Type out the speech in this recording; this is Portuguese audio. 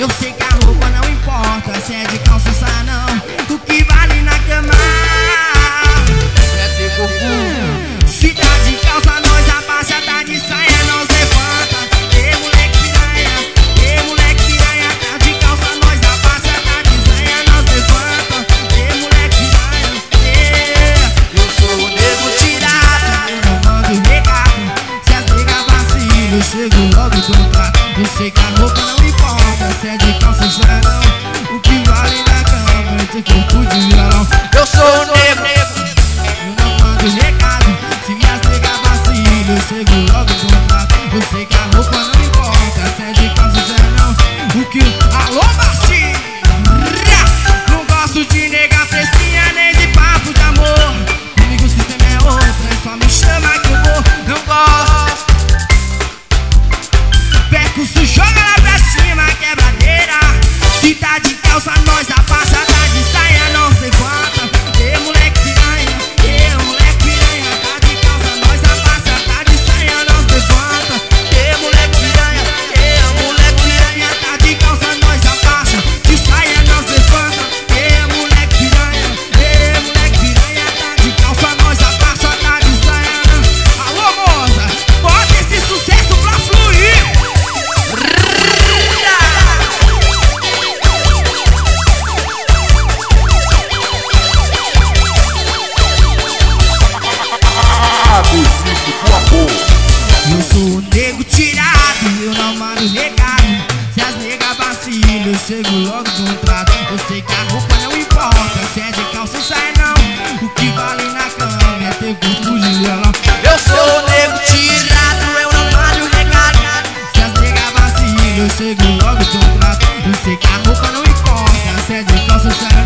Eu sei que a roupa não importa, se é de calça ou saia não. O que vale na cama é ter corpo. Se tá de calça, nós abaixa, tá de saia, nós levanta. Ei, moleque piranha, ei, moleque piranha. Tá de calça, nós abaixa, tá de saia, nós levanta. Ei, moleque piranha, eu sou o nego tirado, eu não mando recado. Se as nega vacilam, eu chego logo do contrato. Eu sei que a roupa não importa, se é de calça ou saia não. O que vale na cama é ter corpo de violão. Eu sou o nego, eu não mando recado. Se as nega vacilam, eu chego logo do contrato. Eu sei que a roupa não importa, se é de calça ou saia não. O que... Alô, Marcinho! Não gosto de nega fresquinha, nem de papo de amor. Comigo o sistema é outro, é só me chama que eu vou. Não gosto. Percurso, joga lá pra cima, quebradeira. Se tá de calça, nós abaixa, tá de saia, nós levanta. Ei, moleque piranha, ei, moleque piranha. Tá de calça, nós abaixa, tá de saia, nós levanta. Ei, moleque piranha, ei, moleque piranha. Tá de calça, nós abaixa, de saia, nós levanta. Ei, moleque piranha, ei, moleque piranha. Tá de calça, nós abaixa, tá de saia, nós... Alô, moça, bota esse sucesso pra fluir. Eu sou o nego tirado, eu não mando recado. Se as nega vacilam, eu chego logo do contrato. Eu sei que a roupa não importa, se é de calça ou saia não. O que vale na cama é ter corpo de violão. Eu sou o nego tirado, eu não mando recado. Se as nega vacilam, eu chego logo do contrato. Eu sei que a roupa não importa, se é de calça ou saia não.